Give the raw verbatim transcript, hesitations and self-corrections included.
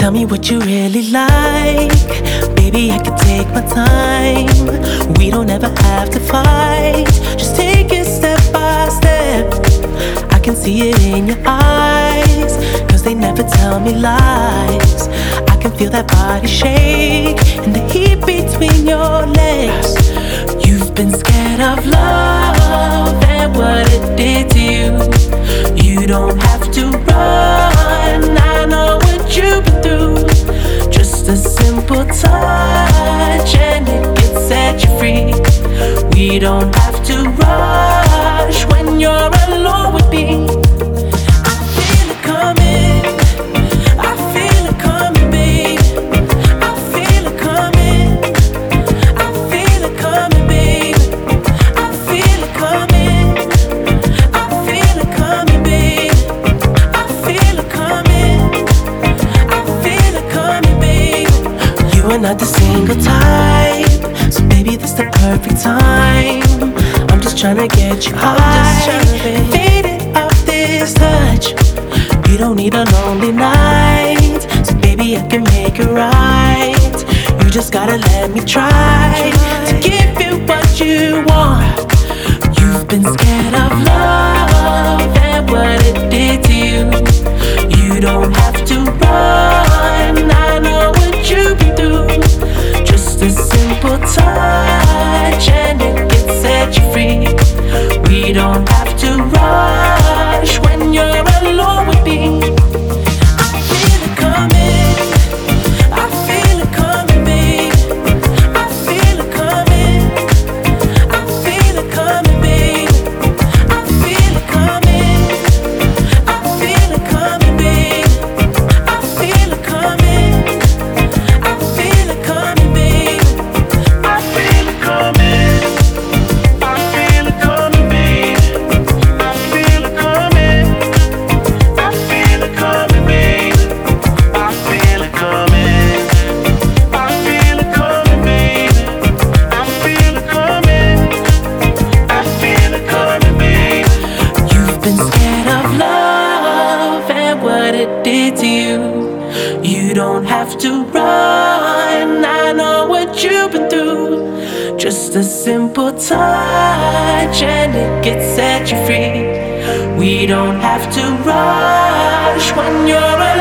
Tell me what you really like. Baby, I can take my time. We don't ever have to fight. Just take it step by step. I can see it in your eyes, cause they never tell me lies. I can feel that body shake and the heat between your legs. You've been scared of love and what it did to you. You don't have to run, I know what you've been through. Just a simple touch and it can set you free. We don't have to rush when you're alone with me. I feel it coming, I feel it coming, babe. I feel it coming, I feel it coming, babe. I feel it coming, I feel it coming, babe. I feel it coming, I feel it coming, babe. You are not the single type, so baby, this the perfect time. I'm just tryna get you high and faded off this touch. You don't need a lonely night, so baby, I can make it right. You just gotta let me try to give you what you want. You've been scared of love and what it did to you. You don't have to run, I know what you've been through. Just a simple touch and it can set you free. We don't have to rush when you're alone with me. I feel it coming, I feel it coming, babe. I feel it coming, I feel it coming, babe. I feel it coming, I feel it coming, babe. I feel it coming, I feel it coming, babe. I feel it coming, I feel it coming, babe. I feel it coming, I feel it coming, babe. I feel it coming, I feel it coming, babe. I feel it coming, I feel it coming, babe. You've been scared of love and what it did to you. You don't have to run, I know what you've been through. Just a simple touch and it can set you free. We don't have to rush when you're